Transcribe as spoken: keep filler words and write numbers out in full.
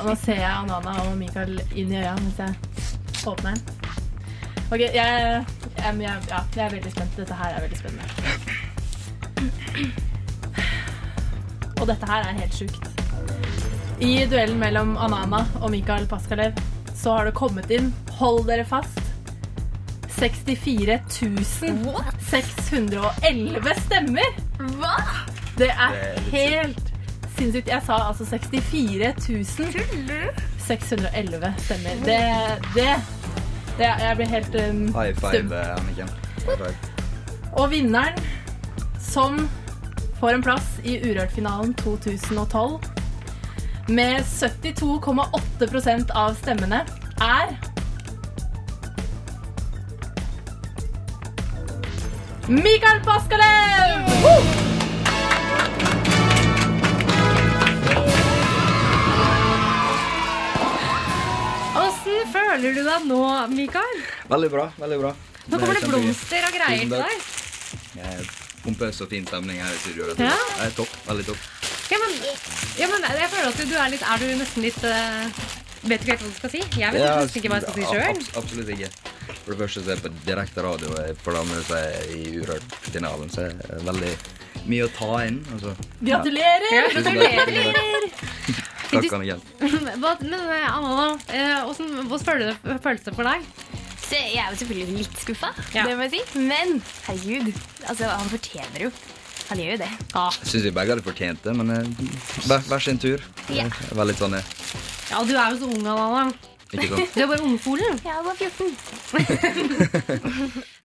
nå ser jeg Anana og Mikael inn i øya mens jeg åpner den. Ok, jeg, jeg, jeg, ja, jeg er veldig spent. Dette her er veldig spennende. Og dette her er helt sjukt. I duellen mellom Anana og Mikael Paskalev så har det kommet inn, hold dere fast, sekstifire tusen seks hundre og elleve stemmer. Hva? Det er helt sinnssykt. Jeg sa altså sekstifire tusen seks hundre og elleve stemmer. Det, det, det jeg blir helt um, High five, Anniken. High five. Og vinneren som får en plass i Urørt-finalen to tusen og tolv med syttito komma åtte prosent av stemmene er Mikael Paskalev! Woo! Hvordan føler du deg nå, Mikael? Veldig bra, veldig bra. Nå kommer det blomster og greier til deg. Jeg pompøs og fin stemning her i studio. Ja. Det er topp, veldig topp. Ja, men, ja, men jeg føler at du er litt, er du nesten litt, uh, vet du ikke helt hva du skal si? Jeg vet Ja, nesten ikke hva jeg skal si selv. abs- Absolutt ikke. For det første så er jeg på direkte radio, og for det andre så er jeg i Urørt-finalen, så det er veldig mye å ta inn. Altså. Gratulerer! Ja, Tusen takk. gratulerer! Takk, Anniken. Hva- Men Anna, eh, hvordan, hvordan føles det, føles det for deg? Så jeg er jo selvfølgelig litt skuffa, Ja. det må jeg si. Men herregud, altså, han fortjener jo. Han gjør jo det. Ja. Jeg synes vi begge hadde fortjent det, men eh, hver, hver sin tur. Ja. Det er veldig sånn det. Ja, du er jo så ung, Anna. Ikke sånn. Du er bare ungfolen. Jeg var fjorten.